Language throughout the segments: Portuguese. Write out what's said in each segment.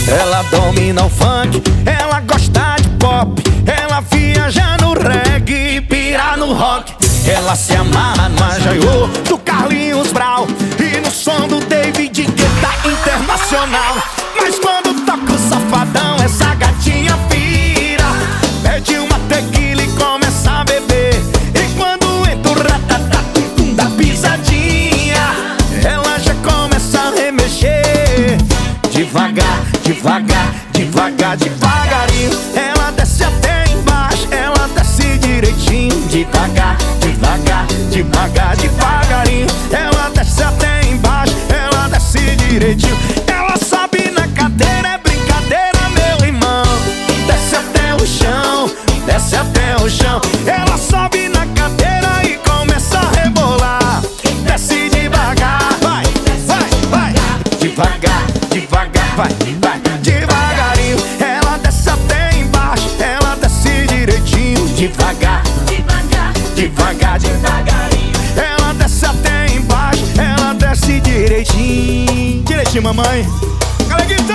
Ela domina o funk, ela gosta de pop, ela viaja no reggae, pira no rock. Ela se amarra no Ajaiô do Carlinhos Brau e no som do David Guetta Internacional. Mas quando toca o Safadão, essa gatinha pira, pede uma tequila e começa a beber. E quando entra o ratatatum da pisadinha, ela já começa a remexer. Devagar, devagar, devagar, devagarinho, ela desce até embaixo, ela desce direitinho. Devagar, devagar, devagar, devagarinho, ela desce até embaixo, ela desce direitinho. Ela sobe na cadeira, é brincadeira, meu irmão. Desce até o chão, desce até o chão. Ela sobe na cadeira e começa a rebolar. Desce devagar, vai, vai, vai. Devagar, devagar, vai, vai. Devagarinho, ela desce até embaixo, ela desce direitinho. Devagar, devagar, devagar, devagarinho, ela desce até embaixo, ela desce direitinho. Direitinho, mamãe. Caleguito!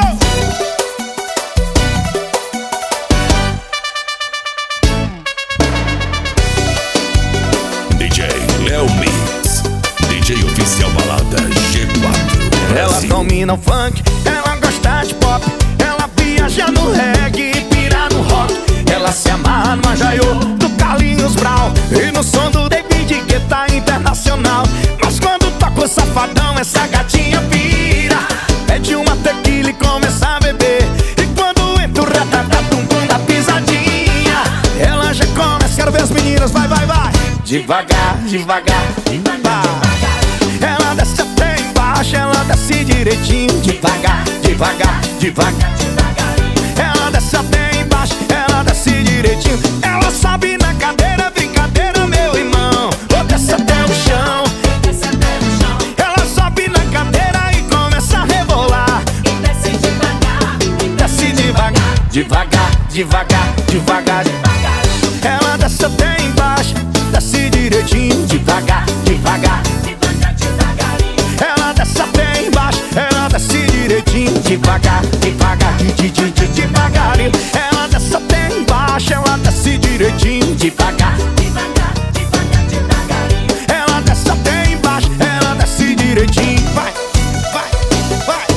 DJ Léo Mix, DJ oficial balada G4. Ela domina o funk, ela gosta de pop, ela viaja no reggae, pira no rock. Ela se amarra no Ajaiô do Carlinhos Brau e no som do David Guetta Internacional. Mas quando toca o Safadão, essa gatinha pira, pede uma tequila e começa a beber. E quando entra o ratatatum da pisadinha, ela já começa. Quero ver as meninas, vai, vai, vai. Devagar, devagar, devagar. Ela desce até embaixo, ela desce direitinho. Devagar, devagar, devagar, devagarinho, ela desce até embaixo, ela desce direitinho. Ela sobe na cadeira, brincadeira, meu irmão. Ou desce até o chão, desce até o chão. Ela sobe na cadeira e começa a rebolar. E desce devagar, desce devagar, devagar, devagar, devagar, devagar. Ela desce até embaixo, desce direitinho. Devagar, devagar, devagar, devagarinho, ela desce até embaixo, ela desce direitinho. Devagar, devagar, devagarinho, ela desce até embaixo, ela desce direitinho. Devagar, devagar, devagar, devagarinho, ela desce até embaixo, ela desce direitinho. Vai, vai, vai.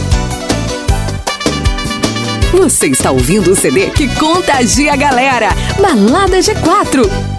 Você está ouvindo o CD que contagia a galera. Balada G4.